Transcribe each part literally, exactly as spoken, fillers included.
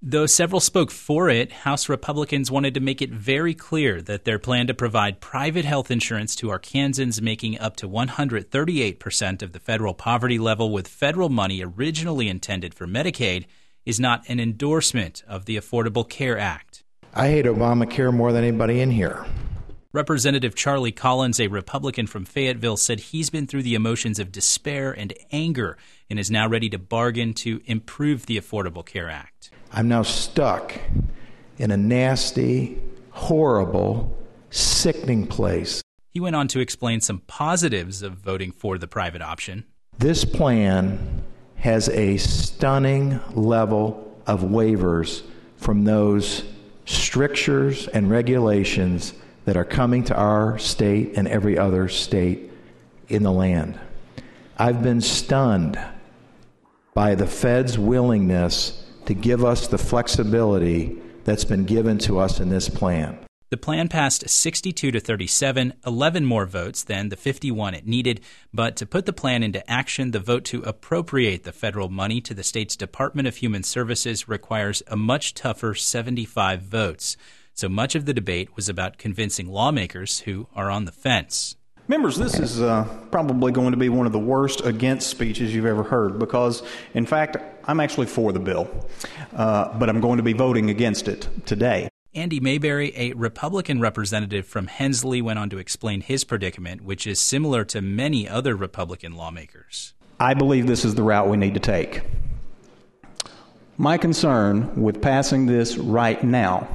Though several spoke for it, House Republicans wanted to make it very clear that their plan to provide private health insurance to Arkansans making up to one hundred thirty-eight percent of the federal poverty level with federal money originally intended for Medicaid is not an endorsement of the Affordable Care Act. I hate Obamacare more than anybody in here. Representative Charlie Collins, a Republican from Fayetteville, said he's been through the emotions of despair and anger and is now ready to bargain to improve the Affordable Care Act. I'm now stuck in a nasty, horrible, sickening place. He went on to explain some positives of voting for the private option. This plan has a stunning level of waivers from those strictures and regulations that are coming to our state and every other state in the land. I've been stunned by the Fed's willingness to give us the flexibility that's been given to us in this plan. The plan passed sixty-two to thirty-seven, eleven more votes than the fifty-one it needed, but to put the plan into action, the vote to appropriate the federal money to the state's Department of Human Services requires a much tougher seventy-five votes. So much of the debate was about convincing lawmakers who are on the fence. Members, this is uh, probably going to be one of the worst against speeches you've ever heard because, in fact, I'm actually for the bill, uh, but I'm going to be voting against it today. Andy Mayberry, a Republican representative from Hensley, went on to explain his predicament, which is similar to many other Republican lawmakers. I believe this is the route we need to take. My concern with passing this right now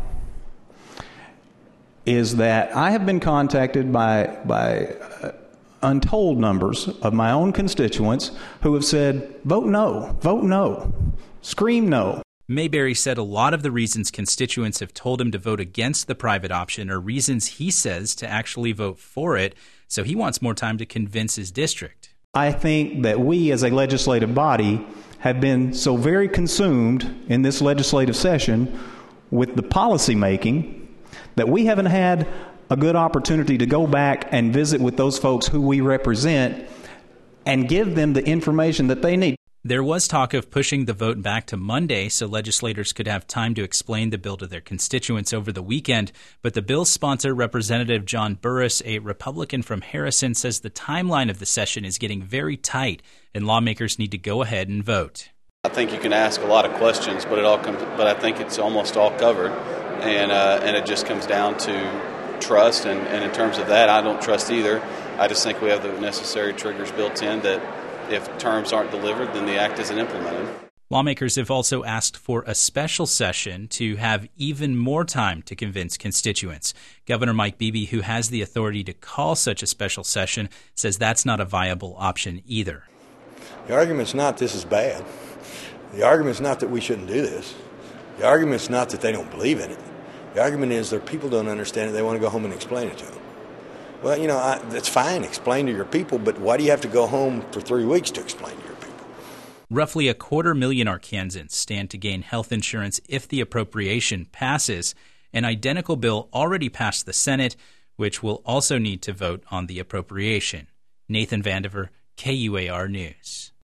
is that I have been contacted by by uh, untold numbers of my own constituents who have said, vote no, vote no, scream no. Mayberry said a lot of the reasons constituents have told him to vote against the private option are reasons he says to actually vote for it, so he wants more time to convince his district. I think that we as a legislative body have been so very consumed in this legislative session with the policy making that we haven't had a good opportunity to go back and visit with those folks who we represent and give them the information that they need. There was talk of pushing the vote back to Monday so legislators could have time to explain the bill to their constituents over the weekend, but the bill's sponsor, Representative John Burris, a Republican from Harrison, says the timeline of the session is getting very tight and lawmakers need to go ahead and vote. I think you can ask a lot of questions, but it all comes. But I think it's almost all covered, and uh, and it just comes down to trust. And, and in terms of that, I don't trust either. I just think we have the necessary triggers built in that if terms aren't delivered, then the act isn't implemented. Lawmakers have also asked for a special session to have even more time to convince constituents. Governor Mike Beebe, who has the authority to call such a special session, says that's not a viable option either. The argument's not this is bad. The argument's not that we shouldn't do this. The argument's not that they don't believe in it. The argument is their people don't understand it. They want to go home and explain it to them. Well, you know, I, that's fine. Explain to your people, but why do you have to go home for three weeks to explain to your people? Roughly a quarter million Arkansans stand to gain health insurance if the appropriation passes. An identical bill already passed the Senate, which will also need to vote on the appropriation. Nathan Vandiver, K U A R News.